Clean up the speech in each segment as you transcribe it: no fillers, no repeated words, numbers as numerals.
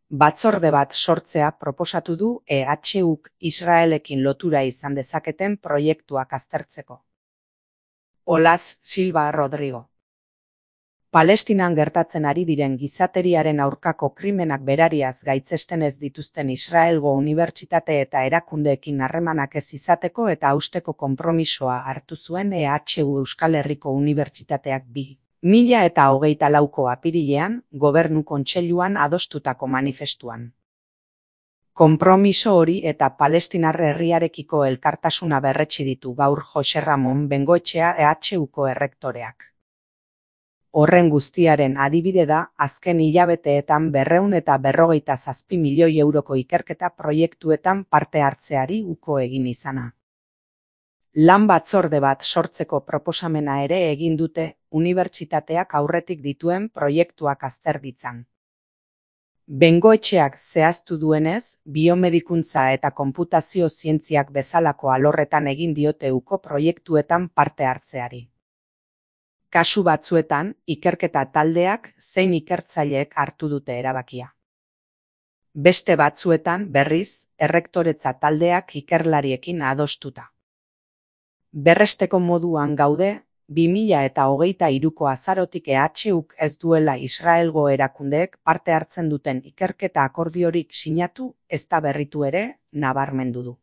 Batzorde bat sortzea proposatu du EHUk Israelekin lotura izan dezaketen proiektuak aztertzeko. Olaz Silva Rodrigo. Palestinan gertatzen ari diren gizateriaren aurkako krimenak berariaz gaitzesten ez dituzten Israelgo unibertsitate eta erakundeekin harremanak ez izateko eta hausteko konpromisoa hartu zuen EHU Euskal Herriko Unibertsitateak 2024ko apirilean Gobernu Kontseiluan adostutako manifestuan. Konpromiso hori eta Palestinar herriarekiko elkartasuna berretsi ditu gaur Jose Ramon Bengoetxea EHUko errektoreak. Horren guztiaren adibide da azken hilabeteetan 257 milioi euroko ikerketa proiektuetan parte hartzeari uko egin izana. Lan batzorde bat sortzeko proposamena ere egin dute unibertsitateak aurretik dituen proiektuak azter ditzan. Bengoetxeak zehaztu duenez, biomedikuntza eta konputazio zientziak bezalako alorretan egin diote uko proiektuetan parte hartzeari. Kasu batzuetan, ikerketa taldeak zein ikertzaileek hartu dute erabakia. Beste batzuetan, berriz, errektoretza taldeak ikerlariekin adostuta. Berresteko moduan gaude, 2023ko azarotik EHUk ez duela Israelgo erakundeek parte hartzen duten ikerketa akordiorik sinatu, ezta berritu ere, nabarmendu du.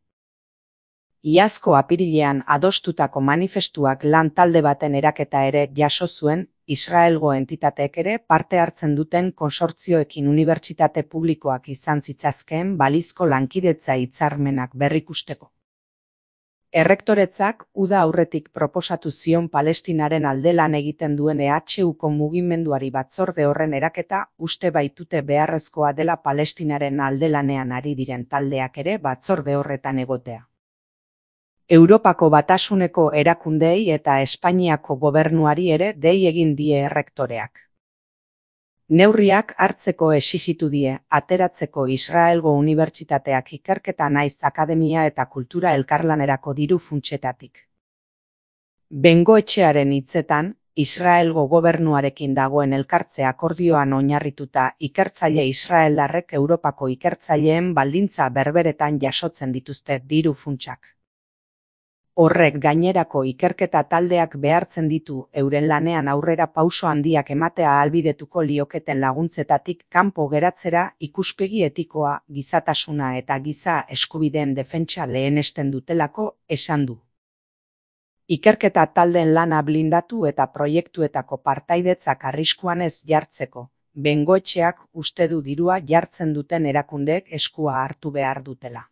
Iazko apirilean adostutako manifestuak lan talde baten eraketa ere jaso zuen, Israelgo entitateek ere parte hartzen duten konsortzioekin unibertsitate publikoak izan zitzazkeen balizko lankidetza hitzarmenak berrikusteko. Errektoretzak uda aurretik proposatu zion Palestinaren alde lan egiten duen EHUko mugimenduari batzorde horren eraketa uste baitute beharrezkoa dela Palestinaren alde lanean ari diren taldeak ere batzorde horretan egotea. Europako Batasuneko erakundeei eta Espainiako gobernuari ere dei egin die errektoreak. Neurriak hartzeko exijitu die, ateratzeko Israelgo unibertsitateak ikerketa naiz akademia eta kultura elkarlanerako diru funtsetatik. Bengoetxearen hitzetan, Israelgo gobernuarekin dagoen elkartze akordioan oinarrituta ikertzaile israeldarrek Europako ikertzaileen baldintza berberetan jasotzen dituzte diru funtsak. Horrek gainerako ikerketa taldeak behartzen ditu euren lanean aurrera pauso handiak ematea ahalbidetuko lioketen laguntzetatik kanpo geratzera ikuspegi etikoa, gizatasuna eta giza eskubideen defentsa lehenesten dutelako esan du. Ikerketa taldeen lana blindatu eta proiektuetako partaidetzak arriskuan ez jartzeko, Bengoetxeak uste du dirua jartzen duten erakundeek eskua hartu behar dutela.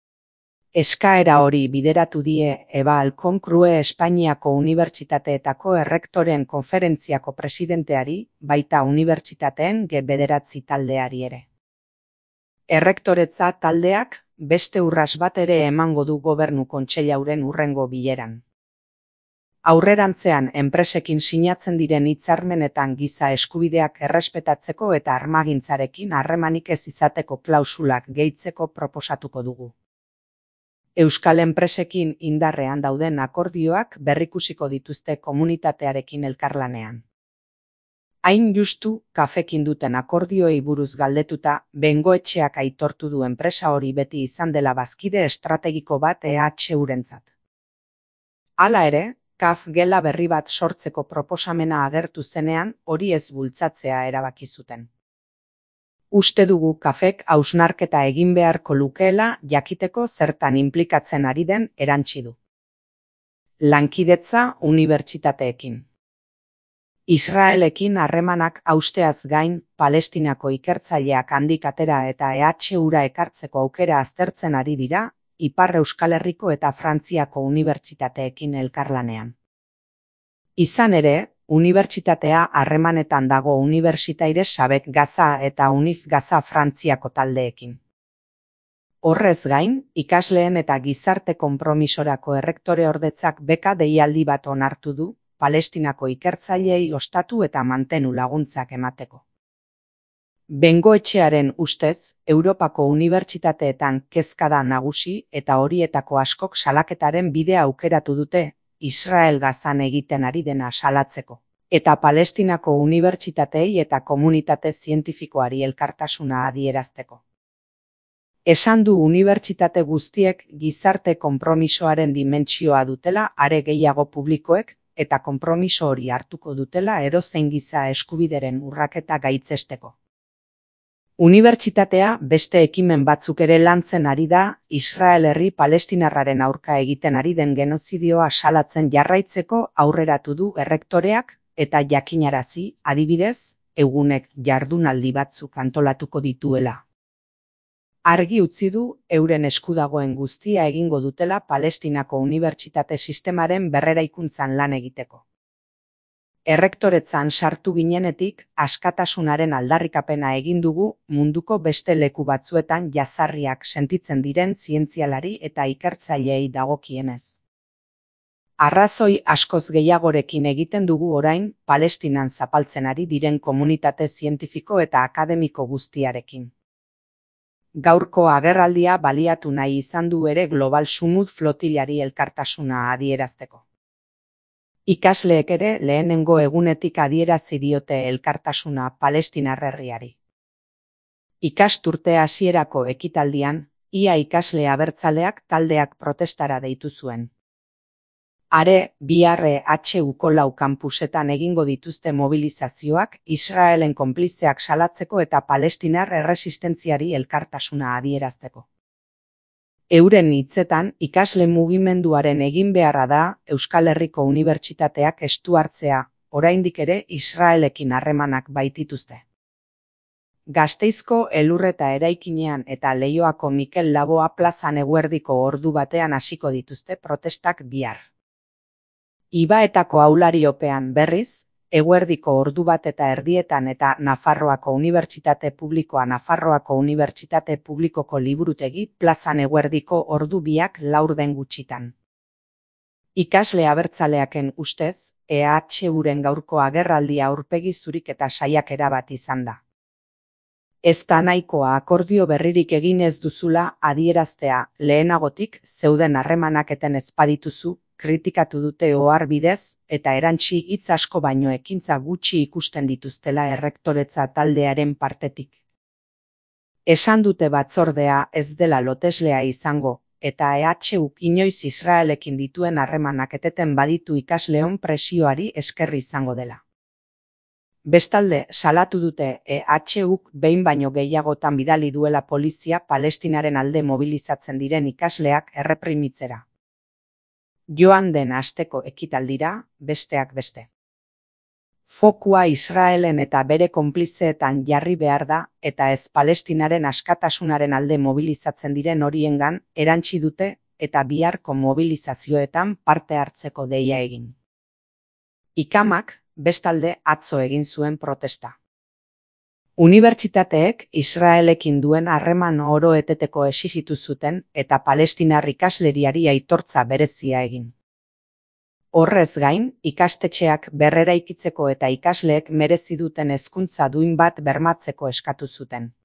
Eskaera hori bideratu die Eba Alkoncrue Espainiako unibertsitateetako errektoren konferentziako presidenteari, baita unibertsitateen G9 taldeari ere. Errektoretza taldeak beste urras bat ere emango du Gobernu Kontseilauren hurrengo bileran. Aurrerantzean enpresekin sinatzen diren hitzarmenetan giza eskubideak errespetatzeko eta armagintzarekin harremanik ez izateko klausulak gehitzeko proposatuko dugu. Euskal enpresekin indarrean dauden akordioak berrikusiko dituzte komunitatearekin elkarlanean. Hain justu, kafekin duten akordioei buruz galdetuta, Bengoetxeak aitortu du enpresa hori beti izan dela bazkide estrategiko bat EHUrentzat. Hala ere, kaf gela berri bat sortzeko proposamena agertu zenean, hori ez bultzatzea erabaki zuten. Uste dugu kafek hausnarketa egin beharko lukeela jakiteko zertan inplikatzen ari den erantsi du. Lankidetza unibertsitateekin. Israelekin harremanak hausteaz gain, Palestinako ikertzaileak handik atera eta EHUra ekartzeko aukera aztertzen ari dira, Ipar Euskal Herriko eta Frantziako unibertsitateekin elkarlanean. Izan ere, unibertsitatea harremanetan dago Unibertsitaire Sabek Gaza eta Unif Gaza Frantziako taldeekin. Horrez gain, ikasleen eta gizarte konpromisorako errektoreordetzak beka deialdi bat onartu du, Palestinako ikertzaileei ostatu eta mantenu laguntzak emateko. Bengoetxearen ustez, Europako unibertsitateetan kezka da nagusi eta horietako askok salaketaren bidea aukeratu dute, Israel Gazan egiten ari dena salatzeko. eta Palestinako unibertsitatei eta komunitate zientifikoari elkartasuna adierazteko. Esan du unibertsitate guztiek gizarte konpromisoaren dimentsioa dutela are gehiago publikoek, eta konpromiso hori hartuko dutela edozein giza eskubideren urraketa gaitzesteko. Unibertsitatea beste ekimen batzuk ere lantzen ari da, Israel herri palestinarraren aurka egiten ari den genozidioa salatzen jarraitzeko aurreratu du errektoreak, eta jakinarazi, adibidez, egunek jardunaldi batzuk antolatuko dituela. Argi utzi du euren esku dagoen guztia egingo dutela Palestinako unibertsitate sistemaren berreraikuntzan lan egiteko. Errektoretzan sartu ginenetik, askatasunaren aldarrikapena egin dugu munduko beste leku batzuetan jazarriak sentitzen diren zientzialari eta ikertzaileei dagokienez. Arrazoi askoz gehiagorekin egiten dugu orain Palestinan zapaltzen ari diren komunitate zientifiko eta akademiko guztiarekin. Gaurko agerraldia baliatu nahi izan du ere Global Sumud flotilari elkartasuna adierazteko. Ikasleek ere lehenengo egunetik adierazi diote elkartasuna Palestinar herriari. Ikasturte hasierako ekitaldian, ia ikasle abertzaleak taldeak protestara deitu zuen. Are, bihar EHUko 4 kanpusetan egingo dituzte mobilizazioak Israelen konplizeak salatzeko eta Palestinar erresistentziari elkartasuna adierazteko. Euren hitzetan, ikasle mugimenduaren egin beharra da Euskal Herriko unibertsitateak estu hartzea, oraindik ere Israelekin harremanak baitituzte. Gasteizko Elurreta eraikinean eta Leioako Mikel Laboa plazan eguerdiko ordu batean hasiko dituzte protestak bihar. Ibaetako aulariopean berriz, eguerdiko ordu bat eta erdietan eta Nafarroako Unibertsitate Publikoko liburutegi plazan eguerdiko ordu biak laurden gutxitan. Ikasle abertzaleaken ustez, EHUren gaurko agerraldia aurpegi zurik eta saiakera bat izan da. Ez da nahikoa akordio berririk egin ez duzula adieraztea lehenagotik zeuden harremanak eten ez badituzu, kritikatu dute ohar bidez, eta erantsi hitz asko baino ekintza gutxi ikusten dituztela errektoretza taldearen partetik. Esan dute batzordea ez dela loteslea izango, eta EHUk inoiz Israelekin dituen harremanak eteten baditu ikasleon presioari esker izango dela. Bestalde, salatu dute EHUk behin baino gehiagotan bidali duela polizia Palestinaren alde mobilizatzen diren ikasleak erreprimitzera. Joan den asteko ekitaldira, besteak beste. Fokua Israelen eta bere konplizeetan jarri behar da, eta ez Palestinaren askatasunaren alde mobilizatzen diren horiengan erantsi dute eta biharko mobilizazioetan parte hartzeko deia egin. Ikamak, bestalde atzo egin zuen protesta. Unibertsitateek Israelekin duen harreman oro eteteko exijitu zuten eta Palestinar ikasleriari aitortza berezia egin. Horrez gain, ikastetxeak berreraikitzeko eta ikasleek merezi duten hezkuntza duin bat bermatzeko eskatu zuten.